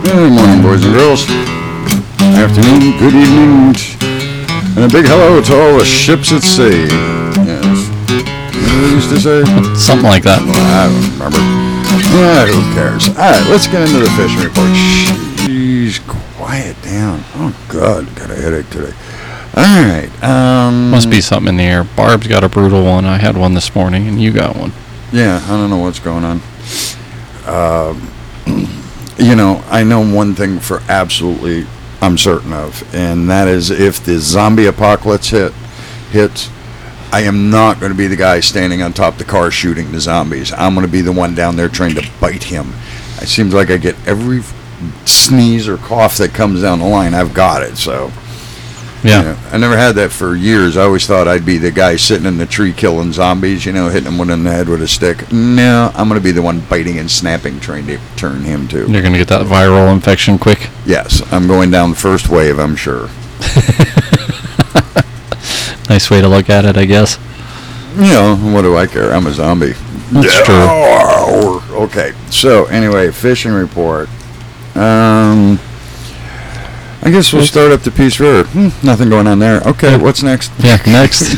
Good morning, boys and girls. Afternoon, good evening, and a big hello to all the ships at sea. Yes. What did I used to say? Something like that. Well, I don't remember. Yeah, who cares? All right, let's get into the fishing report. Jeez, quiet down. Oh, God, got a headache today. All right. Must be something in the air. Barb's got a brutal one. I had one this morning, and you got one. Yeah, I don't know what's going on. You know, I know one thing for absolutely I'm certain of, and that is if the zombie apocalypse hits, I am not going to be the guy standing on top of the car shooting the zombies. I'm going to be the one down there trying to bite him. It seems like I get every sneeze or cough that comes down the line, I've got it, so... Yeah. You know, I never had that for years. I always thought I'd be the guy sitting in the tree killing zombies, you know, hitting them one in the head with a stick. No, I'm going to be the one biting and snapping, trying to turn him too. You're going to get that viral infection quick? Yes, I'm going down the first wave, I'm sure. Nice way to look at it, I guess. You know, what do I care? I'm a zombie. That's true. Okay, so anyway, fishing report. I guess we'll start up the Peace River. Nothing going on there. Okay, what's next? Yeah, next.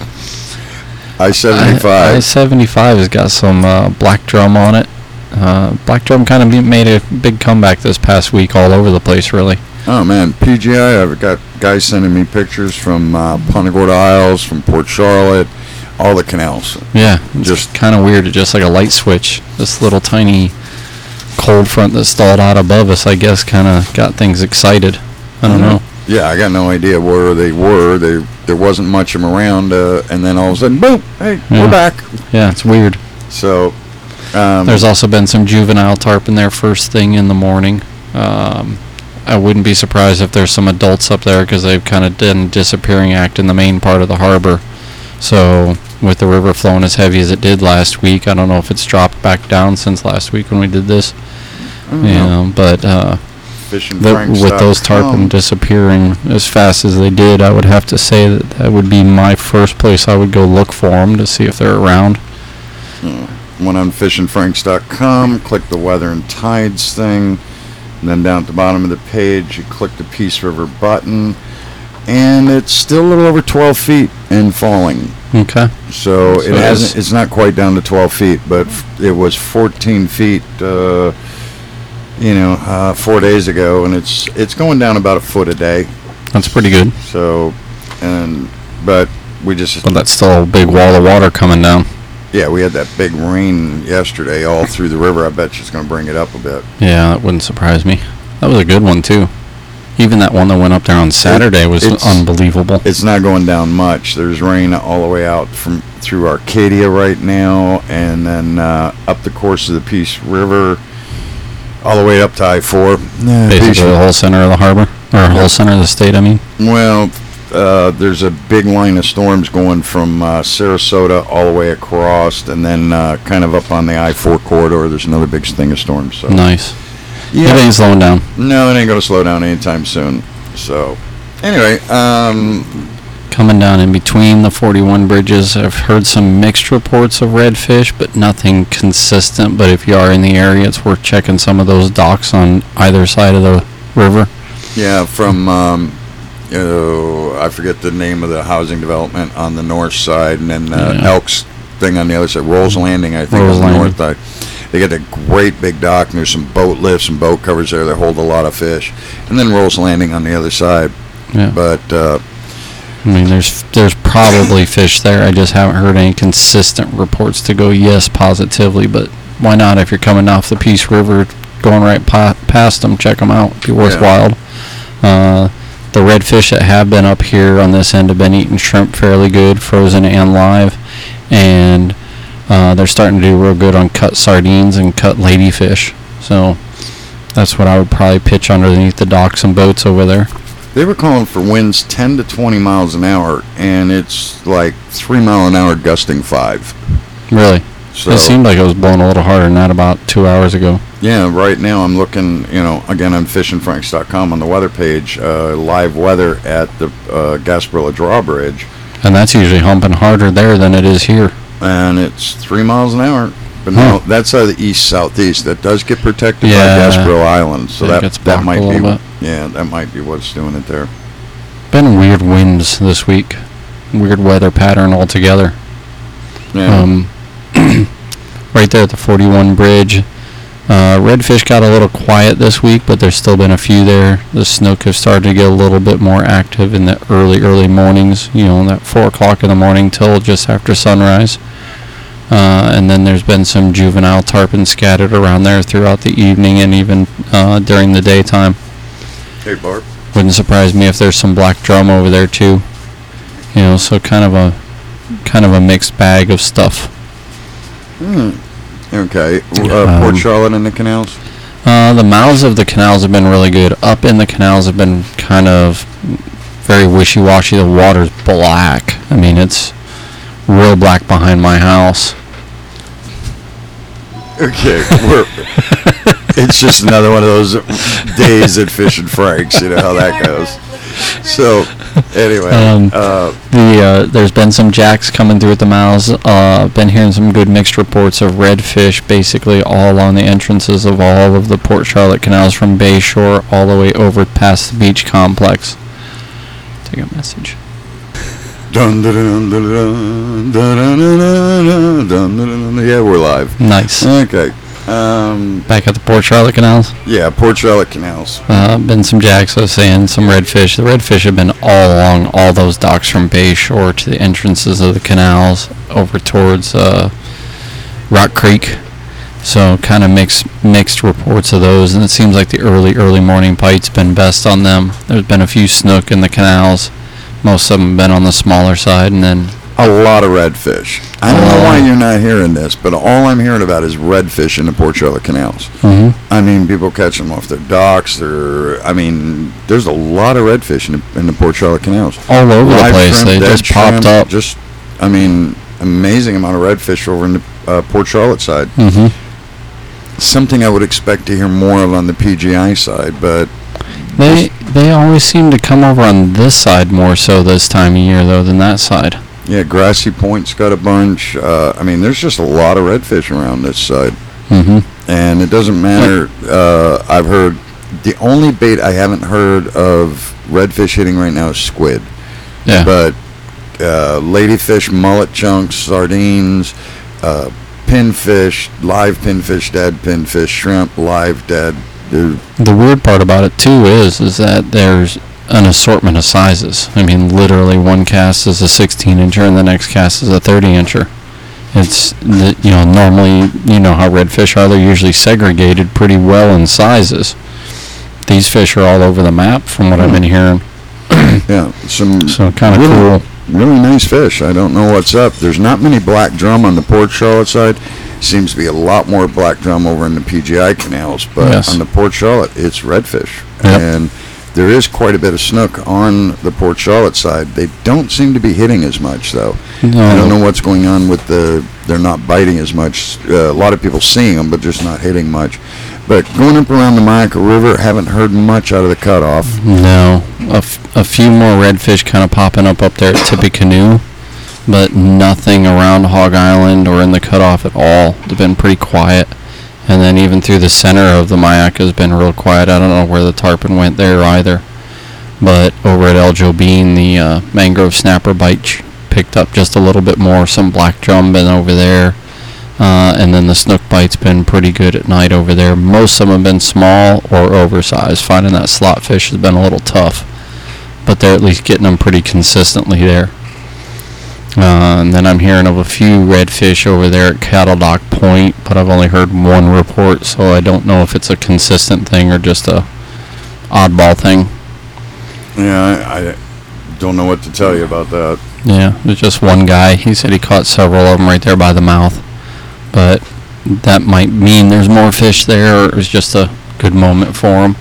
I-75. I-75 has got some Black Drum on it. Black Drum kind of made a big comeback this past week all over the place, really. Oh, man. PGI, I've got guys sending me pictures from Punta Gorda Isles, from Port Charlotte, all the canals. Yeah, just kind of weird. It's just like a light switch. This little tiny cold front that stalled out above us, I guess, kind of got things excited. I don't know. Yeah, I got no idea where they were. There wasn't much of them around, and then all of a sudden, boom, hey, we're back. Yeah, it's weird. So, there's also been some juvenile tarpon there first thing in the morning. I wouldn't be surprised if there's some adults up there because they've kind of done a disappearing act in the main part of the harbor. So, with the river flowing as heavy as it did last week, I don't know if it's dropped back down since last week when we did this. But... with those tarpon disappearing as fast as they did, I would have to say that would be my first place I would go look for them to see if they're around. Went on fishingfranks.com, click the weather and tides thing, and then down at the bottom of the page, you click the Peace River button, and it's still a little over 12 feet and falling. Okay. So it's not quite down to 12 feet, but it was 14 feet. 4 days ago, and it's going down about a foot a day. That's pretty good. So, but that's still a big wall of water coming down. Yeah, we had that big rain yesterday all through the river. I bet you it's going to bring it up a bit. Yeah, that wouldn't surprise me. That was a good one too. Even that one that went up there on Saturday was unbelievable. It's not going down much. There's rain all the way out through Arcadia right now, and then up the course of the Peace River. All the way up to I-4. Basically the whole center of the harbor? Or whole center of the state, I mean? Well, there's a big line of storms going from Sarasota all the way across, and then kind of up on the I-4 corridor, there's another big thing of storms. So. Nice. Yeah. It ain't slowing down. No, it ain't going to slow down anytime soon. So, anyway, coming down in between the 41 bridges, I've heard some mixed reports of redfish, but nothing consistent. But if you are in the area, it's worth checking some of those docks on either side of the river. Yeah, from I forget the name of the housing development on the north side, and then Elks thing on the other side, Rolls Landing, I think, on the north side. They got a great big dock, and there's some boat lifts and boat covers there that hold a lot of fish. And then Rolls Landing on the other side. Yeah. But I mean, there's probably fish there. I just haven't heard any consistent reports to go yes positively. But why not? If you're coming off the Peace River, going right past them, check them out. It'd be worthwhile. Yeah. The redfish that have been up here on this end have been eating shrimp fairly good, frozen and live, and they're starting to do real good on cut sardines and cut ladyfish. So that's what I would probably pitch underneath the docks and boats over there. They were calling for winds 10 to 20 miles an hour, and it's like 3 mile an hour gusting 5. Really? So, it seemed like it was blowing a little harder than that about 2 hours ago. Yeah, right now I'm looking, again on fishingfranks.com on the weather page, live weather at the Gasparilla Drawbridge. And that's usually humping harder there than it is here. And it's 3 miles an hour. But no, that's the east-southeast. That does get protected by Yeah. Gasparilla Island, so It gets that blocked might a be. little bit. Yeah, that might be what's doing it there. Been weird winds this week. Weird weather pattern altogether. Yeah. Right there at the 41 bridge. Redfish got a little quiet this week, but there's still been a few there. The snook have started to get a little bit more active in the early mornings, that 4 o'clock in the morning till just after sunrise. And then there's been some juvenile tarpon scattered around there throughout the evening and even during the daytime. Hey, Barb. Wouldn't surprise me if there's some black drum over there too. So kind of a mixed bag of stuff. Okay. Port Charlotte and the canals? The mouths of the canals have been really good. Up in the canals have been kind of very wishy-washy. The water's black. I mean, it's real black behind my house. Okay. It's just another one of those days at Fish and Frank's. You know how that goes. So, anyway. There's been some jacks coming through at the mouths. Been hearing some good mixed reports of redfish basically all along the entrances of all of the Port Charlotte canals from Bay Shore all the way over past the beach complex. Take a message. Dun, dun, dun, dun, dun, dun, dun, dun, dun, dun. Yeah, we're live. Nice. Okay. Back at the Port Charlotte canals. Yeah, Port Charlotte canals. Been some jacks, I was saying, some redfish. The redfish have been all along all those docks from Bay Shore to the entrances of the canals over towards Rock Creek. So kind of mixed reports of those, and it seems like the early morning bite's been best on them. There's been a few snook in the canals. Most of them have been on the smaller side, and then a lot of redfish. I don't know why you're not hearing this, but all I'm hearing about is redfish in the Port Charlotte canals. Mm-hmm. I mean, people catch them off their docks. There's a lot of redfish in the Port Charlotte canals. All over the place. Shrimp, They just popped up. Amazing amount of redfish over in the Port Charlotte side. Mm-hmm. Something I would expect to hear more of on the PGI side, but they always seem to come over on this side more so this time of year, though, than that side. yeah, Grassy Point's got a bunch. There's just a lot of redfish around this side. Mm-hmm. And it doesn't matter. I've heard the only bait I haven't heard of redfish hitting right now is squid. Yeah. But ladyfish, mullet chunks, sardines, pinfish, live pinfish, dead pinfish, shrimp, live, dead. The weird part about it too is that there's an assortment of sizes. I mean, literally one cast is a 16-incher and the next cast is a 30-incher. It's normally how redfish are. They're usually segregated pretty well in sizes. These fish are all over the map from what I've been hearing. Yeah, So kind of cool. Really nice fish. I don't know what's up. There's not many black drum on the Port Charlotte side. Seems to be a lot more black drum over in the PGI canals, but Yes. on the Port Charlotte, it's redfish. Yep. And there is quite a bit of snook on the Port Charlotte side. They don't seem to be hitting as much, though. No. I don't know what's going on with they're not biting as much. A lot of people seeing them, but just not hitting much. But going up around the Mayaca River, haven't heard much out of the cutoff. No. A few more redfish kind of popping up there at Tippecanoe, but nothing around Hog Island or in the cutoff at all. They've been pretty quiet. And then even through the center of the Mayaca has been real quiet. I don't know where the tarpon went there either. But over at El Jobeen, the mangrove snapper bite picked up just a little bit more. Some black drum been over there. And then the snook bite's been pretty good at night over there. Most of them have been small or oversized. Finding that slot fish has been a little tough. But they're at least getting them pretty consistently there. And then I'm hearing of a few redfish over there at Cattle Dock Point, but I've only heard one report, so I don't know if it's a consistent thing or just a oddball thing. Yeah, I don't know what to tell you about that. Yeah, there's just one guy. He said he caught several of them right there by the mouth. But that might mean there's more fish there, or it was just a good moment for him.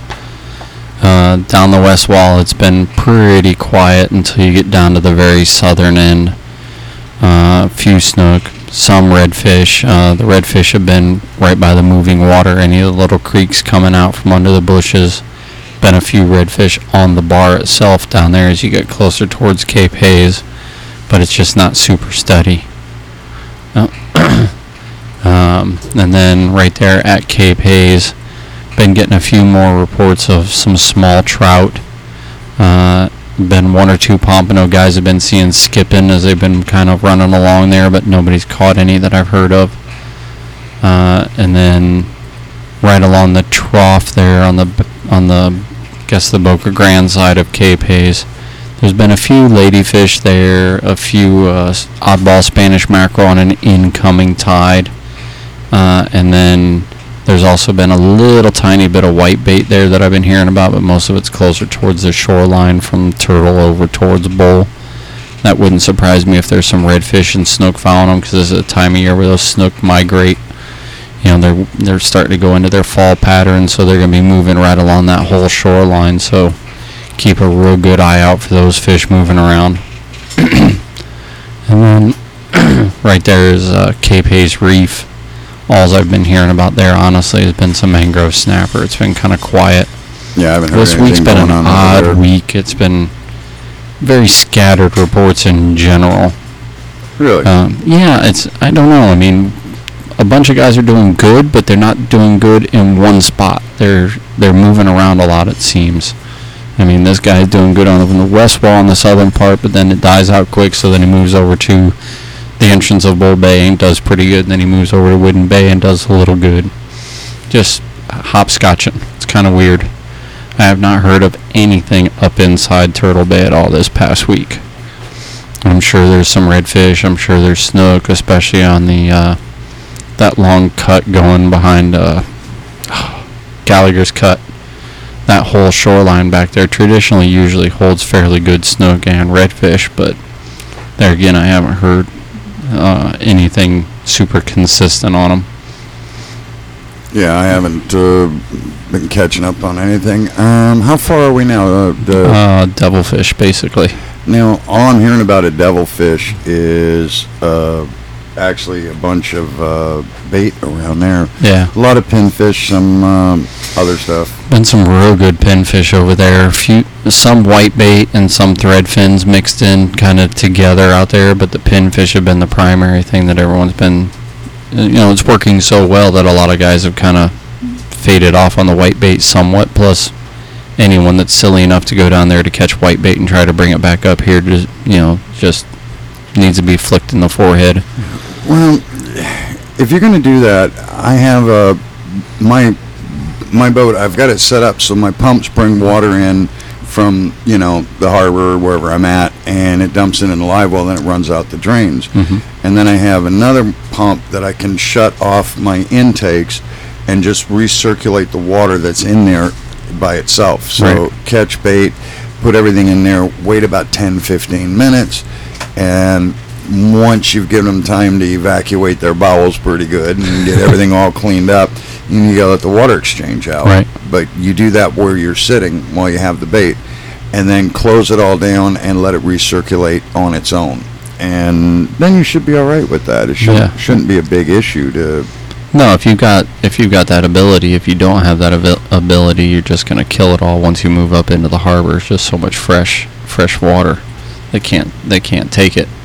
Down the west wall, it's been pretty quiet until you get down to the very southern end. A few snook, some redfish. The redfish have been right by the moving water. Any of the little creeks coming out from under the bushes. Been a few redfish on the bar itself down there as you get closer towards Cape Hayes, but it's just not super steady. And then right there at Cape Hayes, been getting a few more reports of some small trout. Been one or two pompano guys have been seeing skipping as they've been kind of running along there, but nobody's caught any that I've heard of. And then right along the trough there on the I guess the Boca Grande side of Cape Hayes, there's been a few ladyfish there, a few oddball Spanish mackerel on an incoming tide, and then there's also been a little tiny bit of whitebait there that I've been hearing about, but most of it's closer towards the shoreline from Turtle over towards Bull. That wouldn't surprise me if there's some redfish and snook following them, because this is a time of year where those snook migrate. You know, they're starting to go into their fall pattern, so they're going to be moving right along that whole shoreline. So keep a real good eye out for those fish moving around. And then right there is Cape Hayes Reef. All I've been hearing about there, honestly, has been some mangrove snapper. It's been kind of quiet. Yeah, I haven't heard This week's anything been an going on over odd there. week. It's been very scattered reports in general. Really? Yeah, I don't know. I mean, a bunch of guys are doing good, but they're not doing good in one spot. They're moving around a lot, it seems. I mean, this guy's doing good on the west wall on the southern part, but then it dies out quick, so then he moves over to the entrance of Bull Bay and does pretty good. Then he moves over to Wooden Bay and does a little good. Just hopscotching. It's kind of weird. I have not heard of anything up inside Turtle Bay at all this past week. I'm sure there's some redfish. I'm sure there's snook, especially on the that long cut going behind Gallagher's Cut. That whole shoreline back there traditionally usually holds fairly good snook and redfish, but there again, I haven't heard anything super consistent on them. Yeah, I haven't been catching up on anything. How far are we now? Devilfish, basically. Now, all I'm hearing about a devilfish is actually a bunch of bait around there. Yeah. A lot of pinfish, some other stuff. Been some real good pinfish over there. Some whitebait and some thread fins mixed in kind of together out there, but the pinfish have been the primary thing that everyone's been, it's working so well that a lot of guys have kind of faded off on the whitebait somewhat. Plus, anyone that's silly enough to go down there to catch whitebait and try to bring it back up here, just needs to be flicked in the forehead. Well, if you're going to do that, I have my boat. I've got it set up so my pumps bring water in from the harbor or wherever I'm at, and it dumps it in the live well, then it runs out the drains. Mm-hmm. And then I have another pump that I can shut off my intakes and just recirculate the water that's in there by itself. So catch bait, put everything in there, wait about 10-15 minutes, and once you've given them time to evacuate their bowels pretty good and get everything all cleaned up, you gotta let the water exchange out. Right. But you do that where you're sitting while you have the bait, and then close it all down and let it recirculate on its own. And then you should be all right with that. It shouldn't be a big issue to. No, if you've got that ability. If you don't have that ability, you're just gonna kill it all once you move up into the harbor. It's just so much fresh water. They can't take it.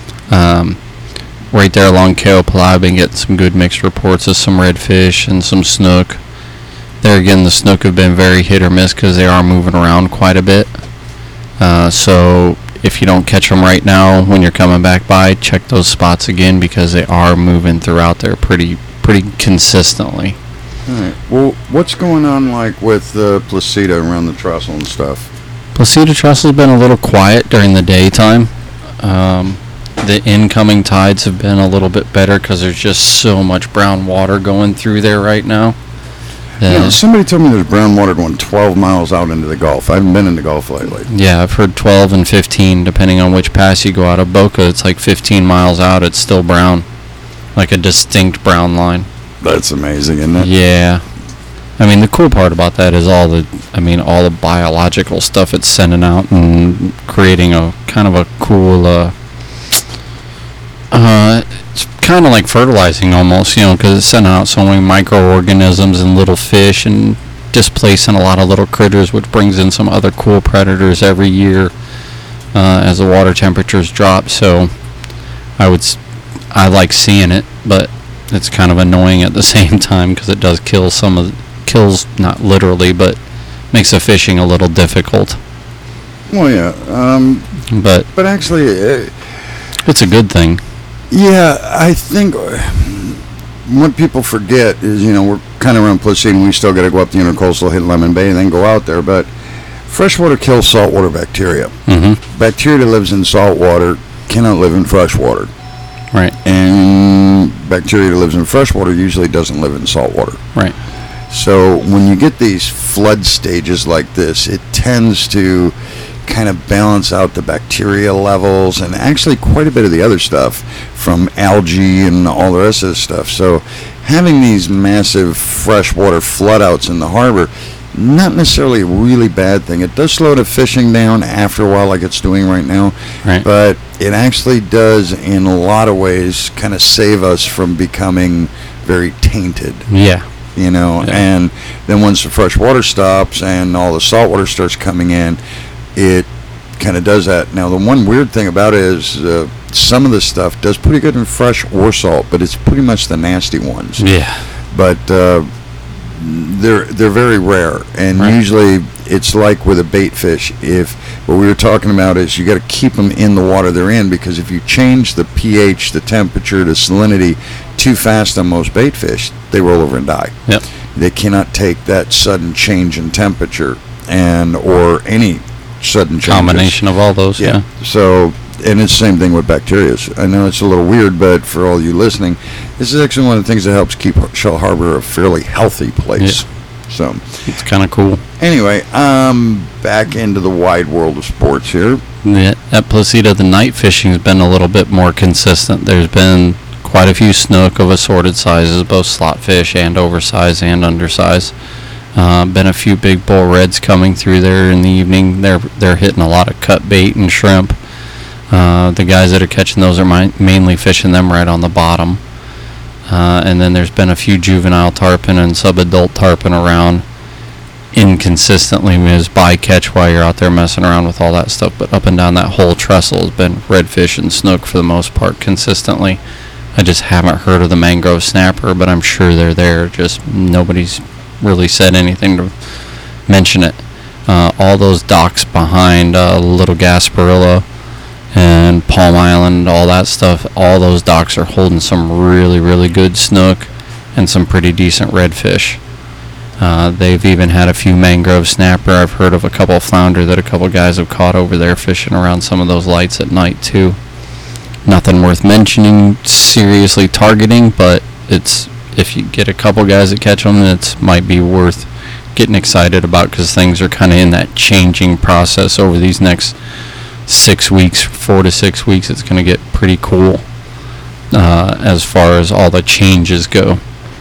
Right there along Keopala, I've been getting some good mixed reports of some redfish and some snook. There again, the snook have been very hit or miss because they are moving around quite a bit. So if you don't catch them right now when you're coming back by, check those spots again because they are moving throughout there pretty consistently. All right. Well, what's going on like with Placida around the trestle and stuff? Placida trestle's been a little quiet during the daytime. The incoming tides have been a little bit better because there's just so much brown water going through there right now. Somebody told me there's brown water going 12 miles out into the Gulf. I haven't been in the Gulf lately. Yeah, I've heard 12 and 15, depending on which pass you go out of Boca. It's like 15 miles out, it's still brown. Like a distinct brown line. That's amazing, isn't it? Yeah. I mean, the cool part about that is all the biological stuff it's sending out and creating a kind of a cool, it's kind of like fertilizing almost, because it's sending out so many microorganisms and little fish and displacing a lot of little critters, which brings in some other cool predators every year as the water temperatures drop. So I like seeing it, but it's kind of annoying at the same time because it does kills not literally, but makes the fishing a little difficult. Well, yeah. But actually, it's a good thing. Yeah, I think what people forget is, we're kind of around Placide, we still got to go up the Intercoastal, hit Lemon Bay, and then go out there. But freshwater kills saltwater bacteria. Mm-hmm. Bacteria that lives in saltwater cannot live in freshwater. Right. And bacteria that lives in freshwater usually doesn't live in saltwater. Right. So when you get these flood stages like this, it tends to kind of balance out the bacteria levels and actually quite a bit of the other stuff from algae and all the rest of the stuff. So having these massive freshwater floodouts in the harbor, not necessarily a really bad thing. It does slow the fishing down after a while like it's doing right now, right. But it actually does in a lot of ways kind of save us from becoming very tainted. Yeah. Yeah. And then once the fresh water stops and all the salt water starts coming in, it kind of does that. Now, the one weird thing about it is some of the stuff does pretty good in fresh or salt, but it's pretty much the nasty ones. Yeah. But they're very rare, and right. Usually it's like with a bait fish. If what we were talking about is you got to keep them in the water they're in, because if you change the pH, the temperature, the salinity too fast on most bait fish, they roll over and die. Yep. They cannot take that sudden change in temperature or any sudden changes. Combination of all those. Yeah. So, and it's the same thing with bacteria. I know it's a little weird, but for all you listening, this is actually one of the things that helps keep Shell Harbor a fairly healthy place. Yeah. So it's kind of cool. Anyway, back into the wide world of sports here. Yeah, at Placida, the night fishing has been a little bit more consistent. There's been quite a few snook of assorted sizes, both slot fish and oversized and undersized. Been a few big bull reds coming through there in the evening. They're hitting a lot of cut bait and shrimp. The guys that are catching those are mainly fishing them right on the bottom. And then there's been a few juvenile tarpon and sub-adult tarpon around inconsistently as bycatch while you're out there messing around with all that stuff. But up and down that whole trestle has been redfish and snook for the most part consistently. I just haven't heard of the mangrove snapper, but I'm sure they're there. Just nobody's really said anything to mention it. All those docks behind Little Gasparilla and Palm Island, all that stuff, all those docks are holding some really, really good snook and some pretty decent redfish. They've even had a few mangrove snapper. I've heard of a couple of flounder that a couple of guys have caught over there fishing around some of those lights at night too. Nothing worth mentioning, seriously targeting, but if you get a couple guys that catch them, it might be worth getting excited about, because things are kind of in that changing process over these next 6 weeks, 4 to 6 weeks. It's going to get pretty cool as far as all the changes go.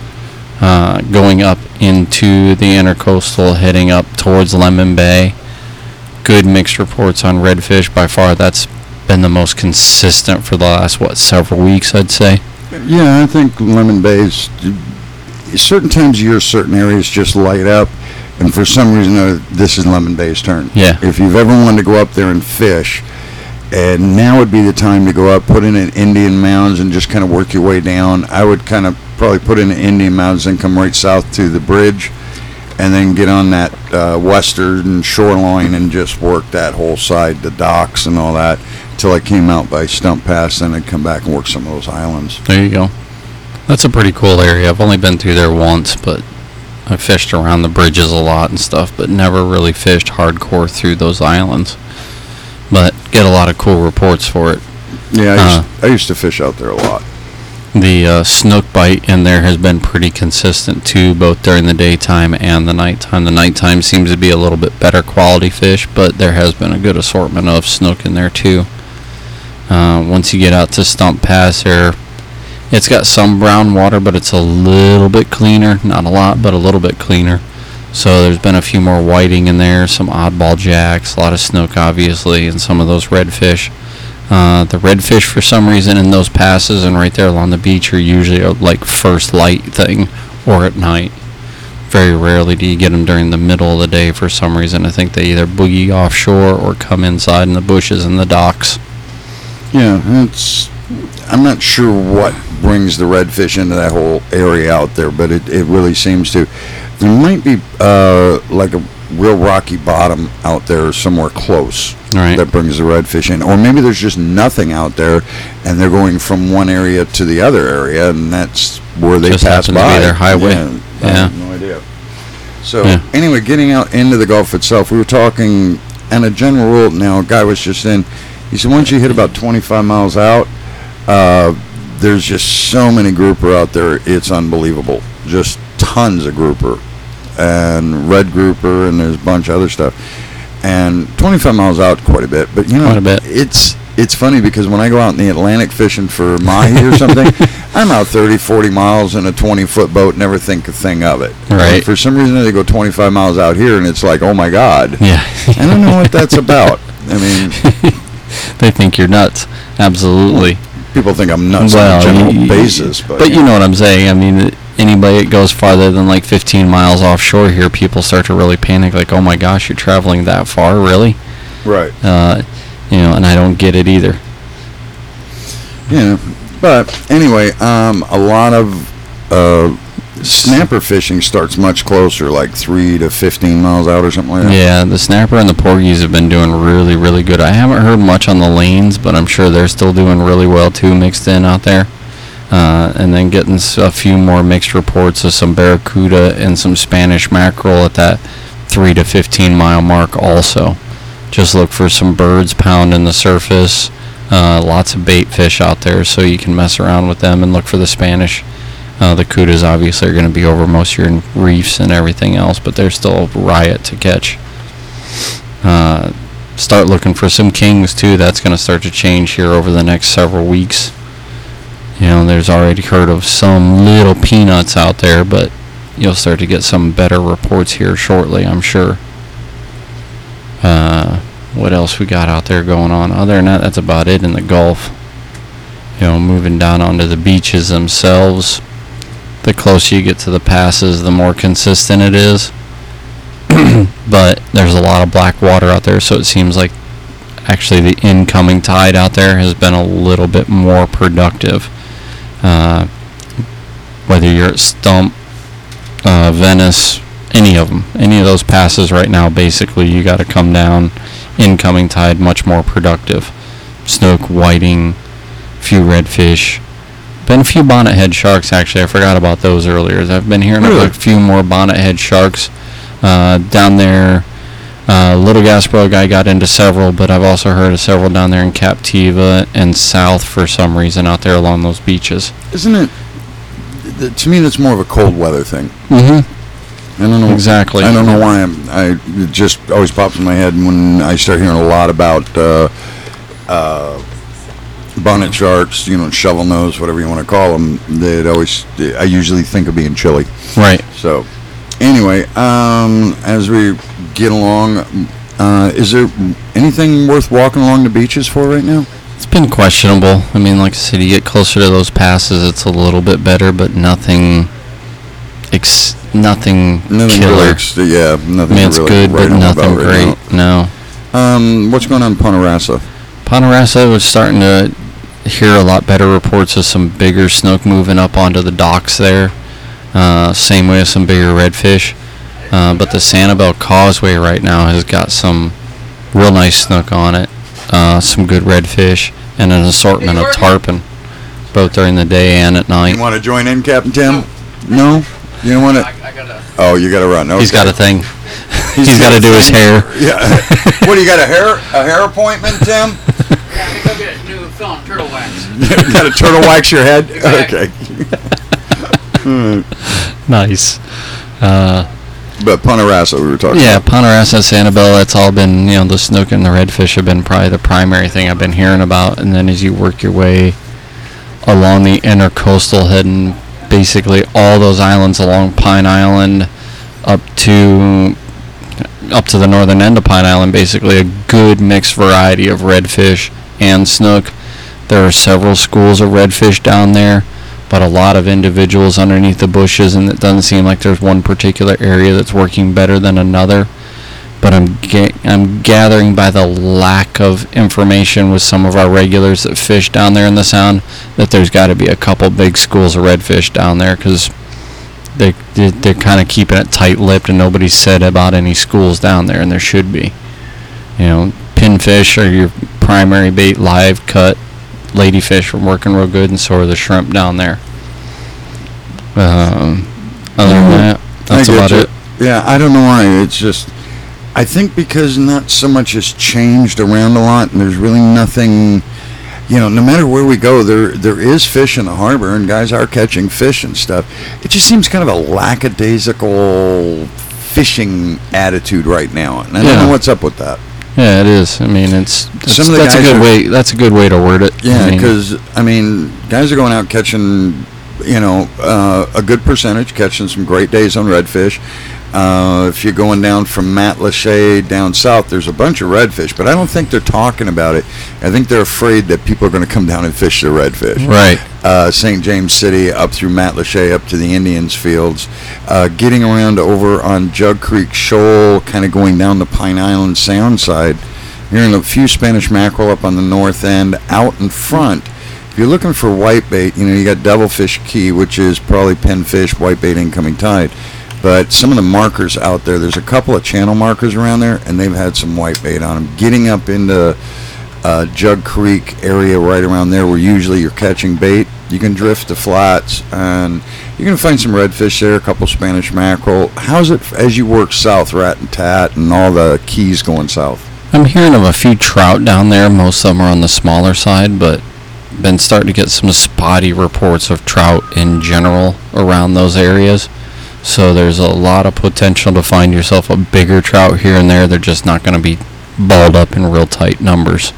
Going up into the Intercoastal, heading up towards Lemon Bay. Good mixed reports on redfish. By far, that's been the most consistent for the last, several weeks, I'd say. Yeah, I think Lemon Bay's, certain times of year, certain areas just light up, and for some reason, this is Lemon Bay's turn. Yeah. If you've ever wanted to go up there and fish, and now would be the time to go up, put in an Indian mounds, and just kind of work your way down. I would kind of probably put in an Indian mounds and come right south to the bridge, and then get on that western shoreline and just work that whole side, the docks and all that, until I came out by Stump Pass, and I'd come back and work some of those islands. There you go. That's a pretty cool area. I've only been through there once, but I fished around the bridges a lot and stuff, but never really fished hardcore through those islands. But get a lot of cool reports for it. Yeah, I used to fish out there a lot. The snook bite in there has been pretty consistent too, both during the daytime and the nighttime. The nighttime seems to be a little bit better quality fish, but there has been a good assortment of snook in there too. Once you get out to Stump Pass here, it's got some brown water, but it's a little bit cleaner. Not a lot, but a little bit cleaner. So there's been a few more whiting in there, some oddball jacks, a lot of snook obviously, and some of those redfish. The redfish, for some reason, in those passes and right there along the beach are usually like first light thing or at night. Very rarely do you get them during the middle of the day for some reason. I think they either boogie offshore or come inside in the bushes and the docks. Yeah, it's I'm not sure what brings the redfish into that whole area out there, but it really seems to. There might be like a real rocky bottom out there somewhere close Right. that brings the redfish in, or maybe there's just nothing out there, and they're going from one area to the other area, and that's where they Just pass happens to by. be their highway. I Yeah. have no idea. So Yeah. anyway, getting out into the Gulf itself, we were talking, and a general rule. Now, a guy was just in. He said once you hit about 25 miles out, there's just so many grouper out there. It's unbelievable. Just tons of grouper and red grouper, and there's a bunch of other stuff. And 25 miles out, quite a bit. But you know, Quite a bit. It's funny because when I go out in the Atlantic fishing for mahi or something, I'm out 30, 40 miles in a 20-foot boat, never think a thing of it. Right. And for some reason, they go 25 miles out here, and it's like, oh my God. Yeah. I don't know what that's about. I mean, They think you're nuts. Absolutely. people think I'm nuts on a general basis, but you know what I'm saying. I mean, anybody that goes farther than like 15 miles offshore here, people start to really panic. Like, oh my gosh, you're traveling that far, really? right. And I don't get it either. Yeah, but anyway, a lot of snapper fishing starts much closer, like 3 to 15 miles out or something like that. Yeah, the snapper and the porgies have been doing really, really good. I haven't heard much on the lanes, but I'm sure they're still doing really well too, mixed in out there. And then getting a few more mixed reports of some barracuda and some Spanish mackerel at that 3 to 15 mile mark also. Just look for some birds pounding the surface. Lots of bait fish out there, so you can mess around with them and look for the Spanish. The cudas obviously are going to be over most of your reefs and everything else, but they're still a riot to catch. Start looking for some kings too. That's going to start to change here over the next several weeks. You know, there's already heard of some little peanuts out there, but you'll start to get some better reports here shortly, I'm sure. What else we got out there going on? Other than that, that's about it in the Gulf. You know, moving down onto the beaches themselves. The closer you get to the passes, the more consistent it is. But there's a lot of black water out there, so it seems like actually the incoming tide out there has been a little bit more productive. Whether you're at Stump, Venice, any of those passes right now, basically you got to come down. Incoming tide much more productive. Snook, whiting, few redfish. Been a few bonnethead sharks actually. I forgot about those earlier. I've been hearing Really? about a few more bonnethead sharks down there. Little Gasparo guy got into several, but I've also heard of several down there in Captiva and south for some reason out there along those beaches. Isn't it? To me, that's more of a cold weather thing. Mm-hmm. I don't know Exactly. I don't know why it just always pops in my head when I start hearing a lot about bonnet sharks, shovel nose, whatever you want to call them. I usually think of being chilly. Right. So, anyway, as we get along, is there anything worth walking along the beaches for right now? It's been questionable. I mean, like I said, you get closer to those passes, it's a little bit better, but nothing Nothing killer. really, nothing. I mean, it's really good, write but home nothing about right great. No. now. What's going on in Ponderosa? Ponderosa was starting to hear a lot better reports of some bigger snook moving up onto the docks there. Same way as some bigger redfish. But the Sanibel Causeway right now has got some real nice snook on it. Some good redfish and an assortment of tarpon, both during the day and at night. You want to join in, Captain Tim? No? You don't want to? Oh, you got to run. Okay. He's got a thing. He's got to do his hair. Yeah. What do you got? A hair appointment, Tim? Yeah, I go get a new fill on turtle wax. You got to turtle wax your head? Exactly. Okay. Nice. But Ponderosa, we were talking Yeah, about. Ponderosa, Sanibel, that's all been, the snook and the redfish have been probably the primary thing I've been hearing about. And then as you work your way along the intercoastal, heading basically all those islands along Pine Island up to the northern end of Pine Island, basically a good mixed variety of redfish and snook. There are several schools of redfish down there, but a lot of individuals underneath the bushes, and it doesn't seem like there's one particular area that's working better than another. but I'm gathering by the lack of information with some of our regulars that fish down there in the Sound that there's got to be a couple big schools of redfish down there, because they're kind of keeping it tight-lipped, and nobody's said about any schools down there, and there should be. You know, pinfish are your primary bait, live cut. Ladyfish are working real good, and so are the shrimp down there. Other than that, that's about it. Yeah, I don't know why. It's just, I think because not so much has changed around a lot, and there's really nothing, you know, no matter where we go, there is fish in the harbor, and guys are catching fish and stuff. It just seems kind of a lackadaisical fishing attitude right now, and I don't know what's up with that. Yeah, it is. I mean, that's a good way. That's a good way to word it. Yeah, because guys are going out catching, you know, a good percentage, catching some great days on redfish. If you're going down from Matlacha down south, there's a bunch of redfish, but I don't think they're talking about it. I think they're afraid that people are going to come down and fish the redfish. Right. St. James City up through Matlacha up to the Indians Fields, getting around over on Jug Creek Shoal, kind of going down the Pine Island Sound side. Hearing a few Spanish mackerel up on the north end. Out in front, if you're looking for whitebait, you know, you got Devilfish Key, which is probably pinfish, whitebait, incoming tide. But some of the markers out there, there's a couple of channel markers around there, and they've had some whitebait on them. Getting up into Jug Creek area right around there, where usually you're catching bait, you can drift to flats, and you're going to find some redfish there, a couple Spanish mackerel. How's it as you work south, Rat and Tat, and all the keys going south? I'm hearing of a few trout down there. Most of them are on the smaller side, but been starting to get some spotty reports of trout in general around those areas. So there's a lot of potential to find yourself a bigger trout here and there. They're just not going to be balled up in real tight numbers.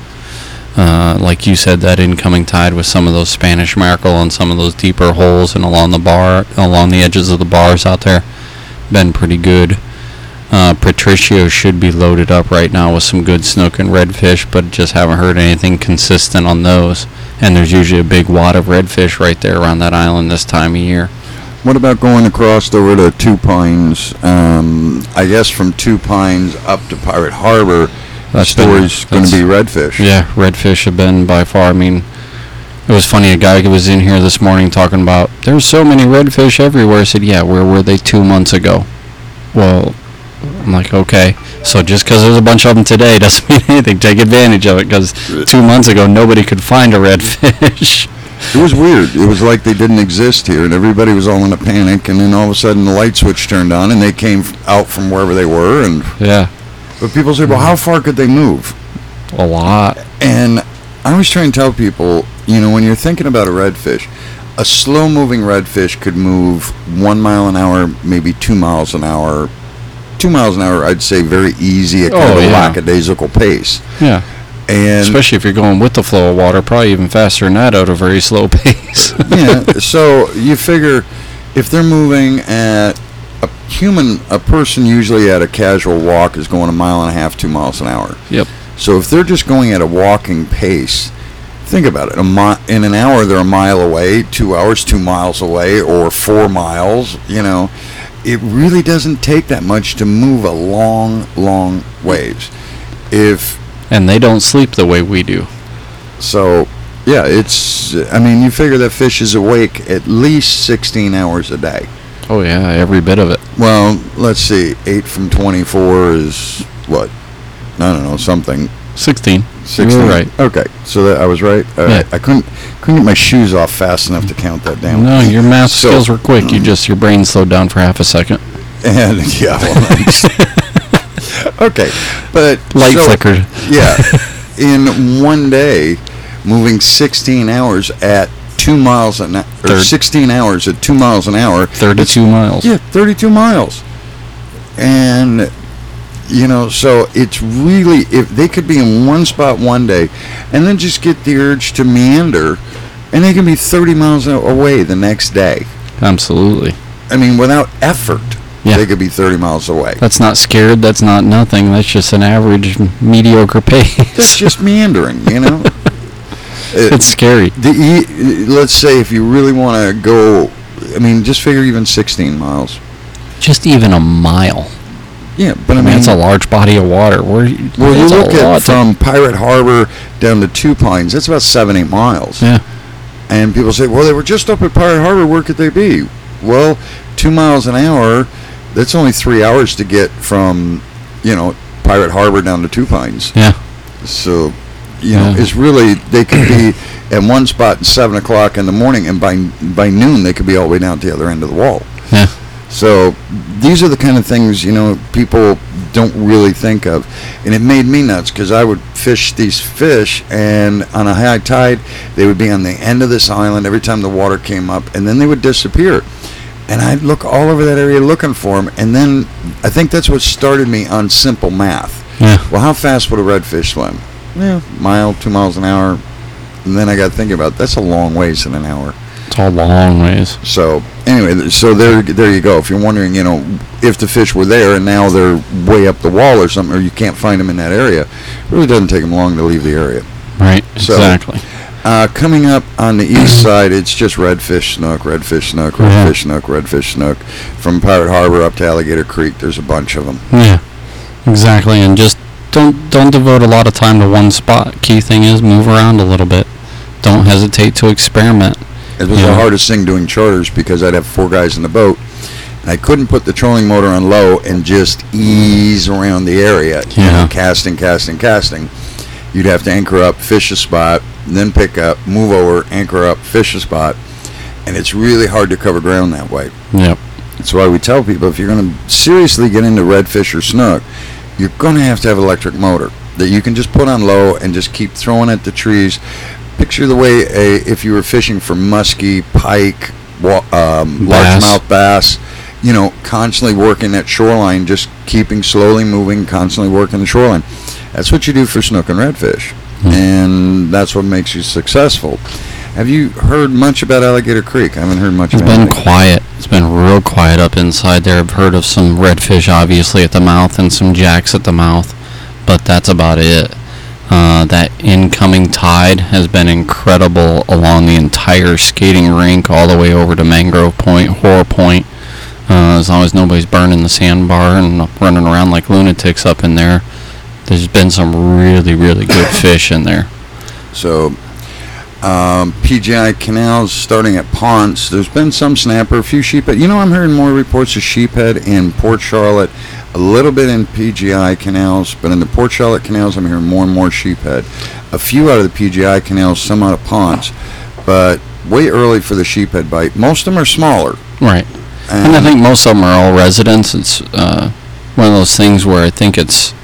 Like you said, that incoming tide with some of those Spanish mackerel and some of those deeper holes and along the edges of the bars out there, been pretty good. Patricio should be loaded up right now with some good snook and redfish, but just haven't heard anything consistent on those. And there's usually a big wad of redfish right there around that island this time of year. What about going across over to Two Pines? I guess from Two Pines up to Pirate Harbor, the story's going to be redfish. Yeah, redfish have been by far. I mean, it was funny. A guy was in here this morning talking about there's so many redfish everywhere. I said, yeah, where were they 2 months ago? Well, I'm like, okay. So just because there's a bunch of them today doesn't mean anything. Take advantage of it, because 2 months ago nobody could find a redfish. It was weird. It was like they didn't exist here, and everybody was all in a panic, and then all of a sudden the light switch turned on, and they came out from wherever they were. And yeah. But people say, well, how far could they move? A lot. And I always try and tell people, you know, when you're thinking about a redfish, a slow-moving redfish could move 1 mile an hour, maybe 2 miles an hour. 2 miles an hour, I'd say, very easy at kind of a lackadaisical pace. Yeah. And especially if you're going with the flow of water, probably even faster than that at a very slow pace. Yeah, so you figure if they're moving at a person usually at a casual walk is going 1.5 miles, 2 miles an hour. Yep. So if they're just going at a walking pace, think about it. In an hour, they're 1 mile away, 2 hours, 2 miles away, or 4 miles, you know. It really doesn't take that much to move a long, long ways. And they don't sleep the way we do. So, yeah, you figure that fish is awake at least 16 hours a day. Oh, yeah, every bit of it. Well, let's see. 8 from 24 is what? I don't know, something. 16. 16. You were right. Okay, so I was right. Yeah. I couldn't get my shoes off fast enough to count that down. No, your math skills were quick. Your brain slowed down for half a second. And, yeah, well, okay, but light flickered. Yeah, in one day, moving 16 hours at 2 miles an hour, or 16 hours at 2 miles an hour. 32 miles. Yeah, 32 miles. And, you know, so it's really, if they could be in one spot one day and then just get the urge to meander, and they can be 30 miles away the next day. Absolutely. I mean, without effort. Yeah. They could be 30 miles away. That's not scared. That's not nothing. That's just an average, mediocre pace. That's just meandering, you know? It's scary. Let's say if you really want to go, I mean, just figure even 16 miles. Just even a mile. Yeah, but I mean, it's a large body of water. Well, you it's a look at lot from Pirate Harbor down to Two Pines, that's about 7-8 miles. Yeah. And people say, well, they were just up at Pirate Harbor, where could they be? Well, 2 miles an hour, that's only 3 hours to get from, Pirate Harbor down to Two Pines. Yeah. So, it's really, they could be at one spot at 7 o'clock in the morning, and by noon, they could be all the way down at the other end of the wall. Yeah. So these are the kind of things, people don't really think of. And it made me nuts because I would fish these fish, and on a high tide, they would be on the end of this island every time the water came up, and then they would disappear. And I'd look all over that area looking for them, and then I think that's what started me on simple math. Yeah. Well, how fast would a redfish swim? Yeah, mile, 2 miles an hour. And then I got thinking about, that's a long ways in an hour. It's a long ways. So anyway, so there you go. If you're wondering, if the fish were there and now they're way up the wall or something, or you can't find them in that area, it really doesn't take them long to leave the area. Right. So, exactly. Coming up on the east side, it's just redfish, snook, redfish, snook, redfish, snook, redfish, snook. From Pirate Harbor up to Alligator Creek, there's a bunch of them. Yeah. Exactly, and just don't devote a lot of time to one spot. Key thing is move around a little bit. Don't hesitate to experiment. It was the hardest thing doing charters because I'd have 4 guys in the boat. And I couldn't put the trolling motor on low and just ease around the area. Casting. You'd have to anchor up, fish a spot, then pick up, move over, anchor up, fish a spot. And it's really hard to cover ground that way. Yep. That's why we tell people, if you're going to seriously get into redfish or snook, you're going to have electric motor that you can just put on low and just keep throwing at the trees. Picture the way if you were fishing for muskie, pike, largemouth bass, constantly working that shoreline, just keeping slowly moving, constantly working the shoreline. That's what you do for snook and redfish, and that's what makes you successful. Have you heard much about Alligator Creek? I haven't heard much about it. It's been quiet. It's been real quiet up inside there. I've heard of some redfish, obviously, at the mouth and some jacks at the mouth, but that's about it. That incoming tide has been incredible along the entire skating rink, all the way over to Mangrove Point, Horror Point. As long as nobody's burning the sandbar and running around like lunatics up in there, there's been some really, really good fish in there. So, PGI canals starting at Ponce. There's been some snapper, a few sheephead. I'm hearing more reports of sheephead in Port Charlotte, a little bit in PGI canals, but in the Port Charlotte canals, I'm hearing more and more sheephead. A few out of the PGI canals, some out of Ponce, but way early for the sheephead bite. Most of them are smaller. Right. And I think most of them are all residents. It's one of those things where I think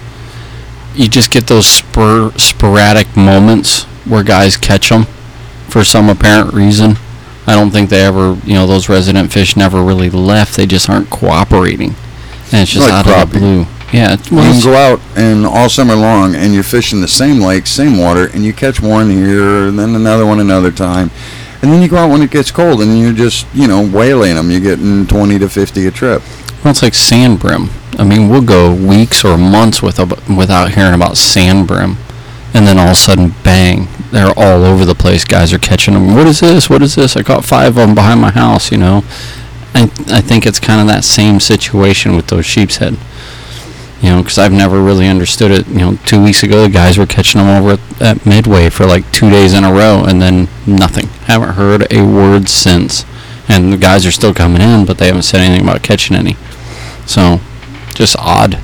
you just get those sporadic moments where guys catch them for some apparent reason. I don't think they ever, those resident fish never really left. They just aren't cooperating. And it's just like out crappie. of the blue. Yeah. You can go out and all summer long and you're fishing the same lake, same water, and you catch one here and then another one another time. And then you go out when it gets cold and you're just, whaling them. You're getting 20 to 50 a trip. Well, it's like sand brim. I mean, we'll go weeks or months without hearing about sand brim. And then all of a sudden, bang, they're all over the place. Guys are catching them. What is this? What is this? I caught 5 of them behind my house, I think it's kind of that same situation with those sheep's head. Because I've never really understood it. 2 weeks ago, the guys were catching them over at Midway for like 2 days in a row, and then nothing. Haven't heard a word since. And the guys are still coming in, but they haven't said anything about catching any. So, just odd.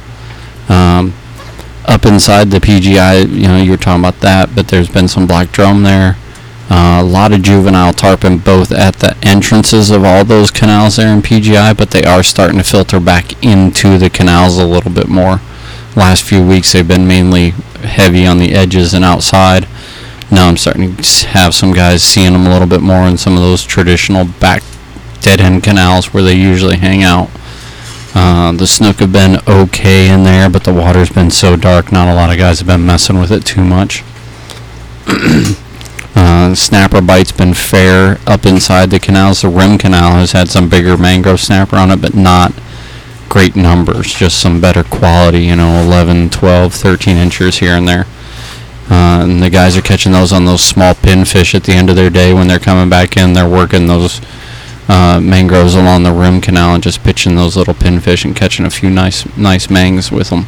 Up inside the PGI, you were talking about that, but there's been some black drum there. A lot of juvenile tarpon both at the entrances of all those canals there in PGI, but they are starting to filter back into the canals a little bit more. Last few weeks they've been mainly heavy on the edges and outside. Now I'm starting to have some guys seeing them a little bit more in some of those traditional back dead end canals where they usually hang out. The snook have been okay in there, but the water's been so dark, not a lot of guys have been messing with it too much. Snapper bite's been fair up inside the canals. The Rim Canal has had some bigger mangrove snapper on it, but not great numbers, just some better quality, 11, 12, 13 inches here and there. And the guys are catching those on those small pinfish at the end of their day when they're coming back in. They're working those mangroves along the rim canal and just pitching those little pinfish and catching a few nice mangs with them.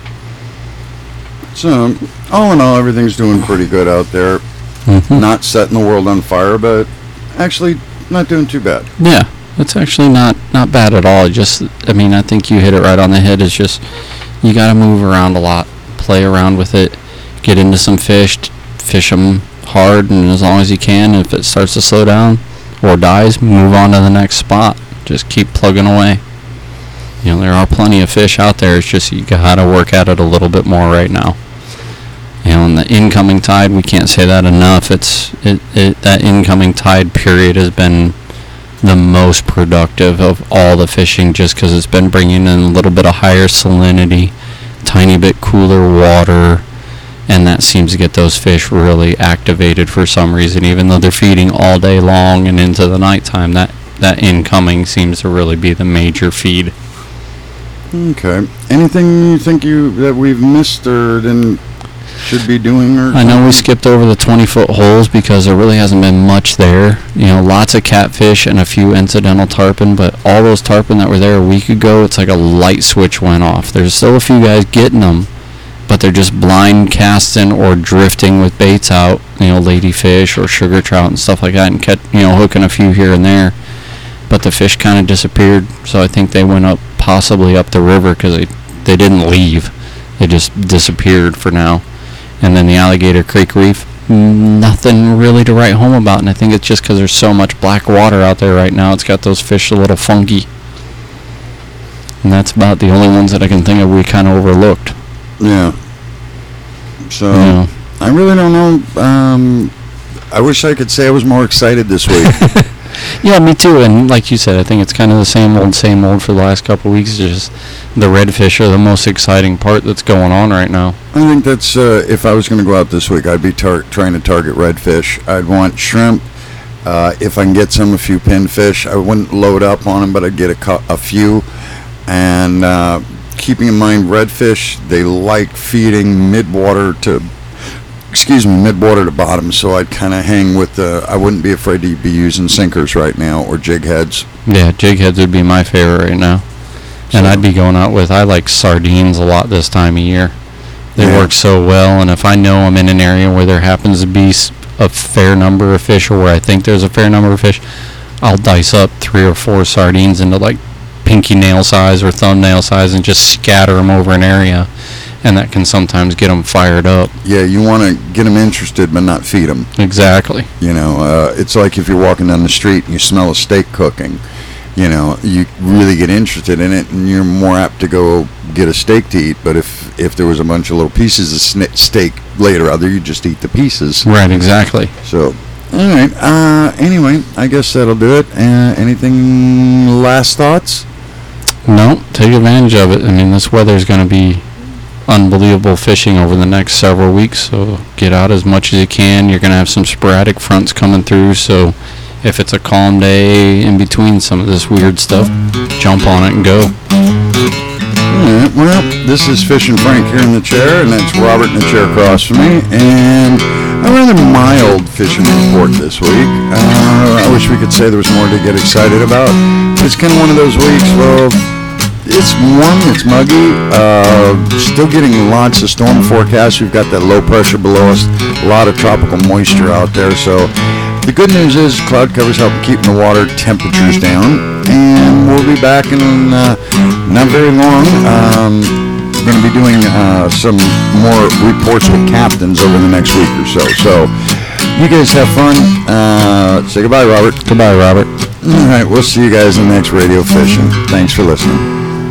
So, all in all, everything's doing pretty good out there. Mm-hmm. Not setting the world on fire, but actually not doing too bad. Yeah, it's actually not bad at all. Just, I mean, I think you hit it right on the head. It's just, you got to move around a lot, play around with it, get into some fish them hard, and as long as you can. If it starts to slow down or dies, move on to the next spot. Just keep plugging away. You know, there are plenty of fish out there. It's just you got to work at it a little bit more right now. You know, and the incoming tide, we can't say that enough. That incoming tide period has been the most productive of all the fishing, just because it's been bringing in a little bit of higher salinity, tiny bit cooler water, and that seems to get those fish really activated for some reason. Even though they're feeding all day long and into the nighttime, that incoming seems to really be the major feed. Okay. Anything you think that we've missed or should be doing? Or I know we skipped over the 20-foot holes because there really hasn't been much there. You know, lots of catfish and a few incidental tarpon, but all those tarpon that were there a week ago, it's like a light switch went off. There's still a few guys getting them, but they're just blind casting or drifting with baits out, you know, ladyfish or sugar trout and stuff like that, and hooking a few here and there. But the fish kind of disappeared, so I think they went possibly up the river because they didn't leave. They just disappeared for now. And then the Alligator Creek Reef, nothing really to write home about, and I think it's just because there's so much black water out there right now. It's got those fish a little funky. And that's about the only ones that I can think of we kind of overlooked. Yeah. So, Yeah. I really don't know. I wish I could say I was more excited this week. Yeah, me too. And like you said, I think it's kind of the same old for the last couple of weeks. Just the redfish are the most exciting part that's going on right now. I think that's, if I was going to go out this week, I'd be trying to target redfish. I'd want shrimp. If I can get a few pinfish, I wouldn't load up on them, but I'd get a few. And keeping in mind, redfish, they like feeding mid-water to bottom, so I'd kind of hang with I wouldn't be afraid to be using sinkers right now or jig heads. Yeah, jig heads would be my favorite right now. And I'd be going out I like sardines a lot this time of year. They work so well, and if I know I'm in an area where there happens to be a fair number of fish, or where I think there's a fair number of fish, I'll dice up 3 or 4 sardines into like pinky nail size or thumbnail size and just scatter them over an area. And that can sometimes get them fired up. Yeah, you want to get them interested but not feed them. Exactly. You know, it's like if you're walking down the street and you smell a steak cooking, you know, you really get interested in it and you're more apt to go get a steak to eat. But if there was a bunch of little pieces of steak laid around there, you just eat the pieces. Right, exactly. So, all right. Anyway, I guess that'll do it. Anything last thoughts? No, take advantage of it. I mean, this weather's going to be unbelievable fishing over the next several weeks, so get out as much as you can. You're going to have some sporadic fronts coming through, so if it's a calm day in between some of this weird stuff, jump on it and go. Alright, well, this is Fishing Frank here in the chair, and that's Robert in the chair across from me, and a rather mild fishing report this week. I wish we could say there was more to get excited about, but it's kind of one of those weeks, well, it's warm, it's muggy, still getting lots of storm forecasts. We've got that low pressure below us, a lot of tropical moisture out there. So the good news is cloud cover's helping keeping the water temperatures down, and we'll be back in not very long. We're going to be doing some more reports with captains over the next week or so. So you guys have fun. Say goodbye, Robert. Goodbye, Robert. All right, we'll see you guys in the next Radio Fishing. Thanks for listening.